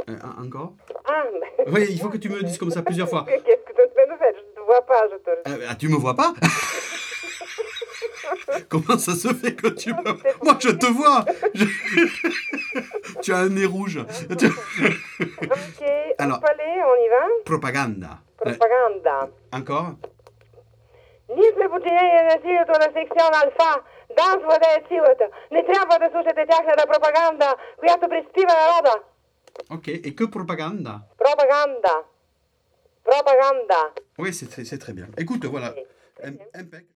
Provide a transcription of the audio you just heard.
Encore? Ah, mais... Oui, il faut que tu me le dises comme ça plusieurs fois. Qu'est-ce que tu es en train de faire? Je ne te vois pas, je te le Tu me vois pas? Comment ça se fait que tu me... Moi, je te vois. Tu as un nez rouge. Ok, Alors, allez, on y va? propaganda. Propaganda. Encore? Nisle putinei силу на секцион Альфа, данствате силата. Не трябва да слушате тяхната пропаганда, която приспива народа. Ok, et que propaganda? Propaganda. Propaganda. Oui, c'est très bien. Écoute, voilà. Très bien. Impec.